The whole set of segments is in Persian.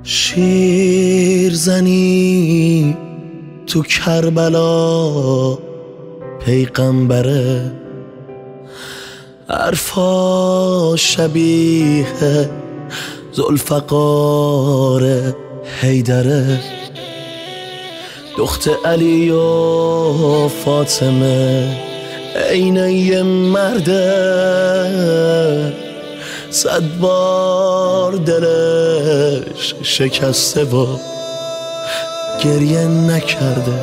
شیرزنی تو کربلا پیغمبره، حرفا شبیه ذوالفقار حیدره، دخت علی و فاطمه عین یه مرده، 100 بار دلش شکسته و گریه نکرده.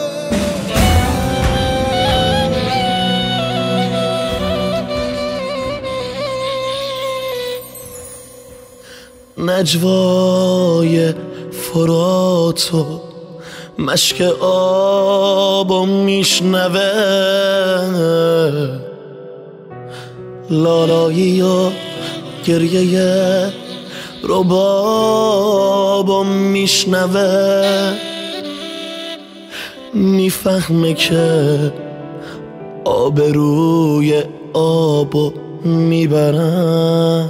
نجوای فرات و مشک آبو میشنوه، لالایی و گریه ربابو میشنوه، میفهمه که آبروی آبو میبرن،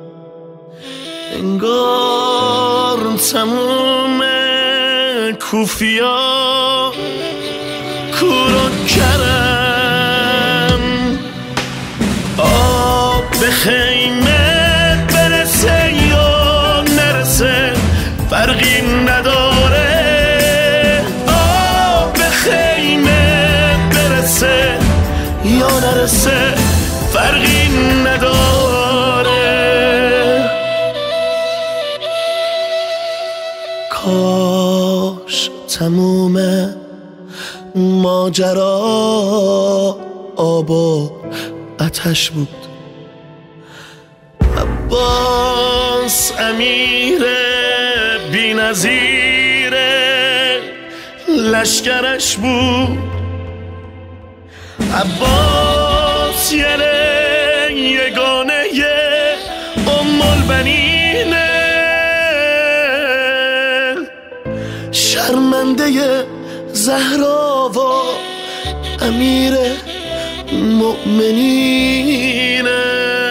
انگار تموم کوفیا کورو کرم، آب به خیمه برسه یا نرسه فرقی نداره، آب به خیمه برسه یا نرسه فرقی نداره. کاش تموم ماجرا آب و آتش بود، عباس امیر بی‌نظیر لشکرش بود، عباس یگانه ام البنینه، شرمنده زهرا و امیر مؤمنینه،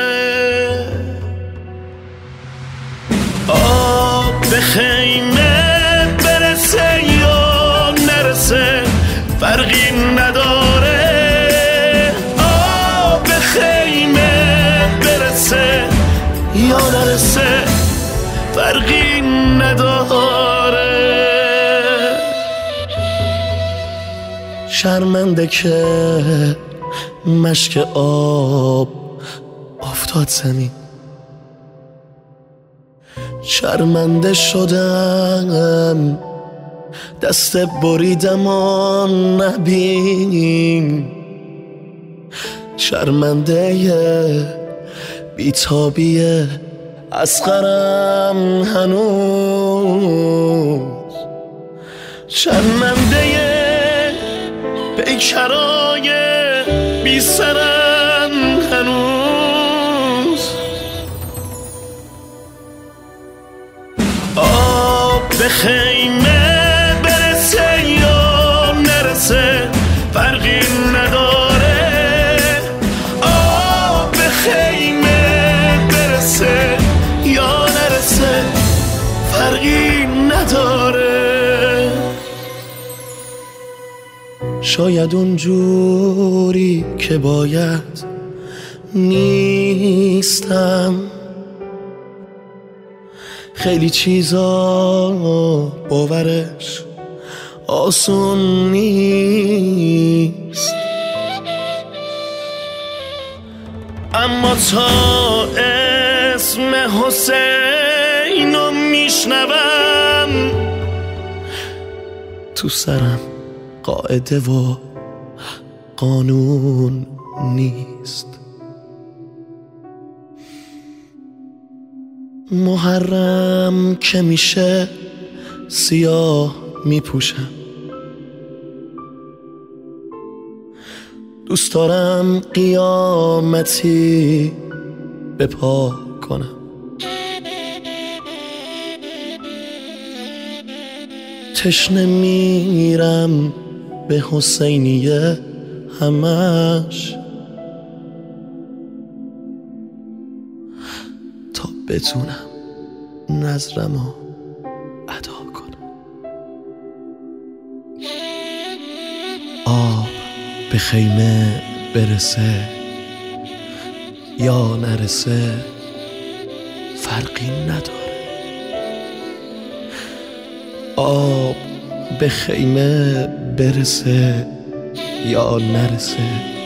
آب به خیمه برسه یا نرسه فرقی نداره، آب به خیمه برسه یا نرسه فرقی نداره. شرمنده که مشک آب افتاد زمین، شرمنده شدم دست بریدم و نبین، شرمنده بیتابی اصغرم هنوز، شرمنده پیکرای بی سرم هنوز، آب به خیمه برسه یا نرسه فرقی نداره، آب به خیمه برسه یا نرسه فرقی نداره. شاید اونجوری که باید نیستم، خیلی چیزا باورش آسون نیست، اما تا اسم حسینو میشنوم تو سرم قاعده و قانون نیست. محرم که میشه سیاه میپوشم، دوست دارم قیامتی به پا کنم، تشنه میرم به حسینیه همش، تا بتونم نظرمو خیمه برسه یا نرسه فرقی نداره. آب به خیمه برسه یا نرسه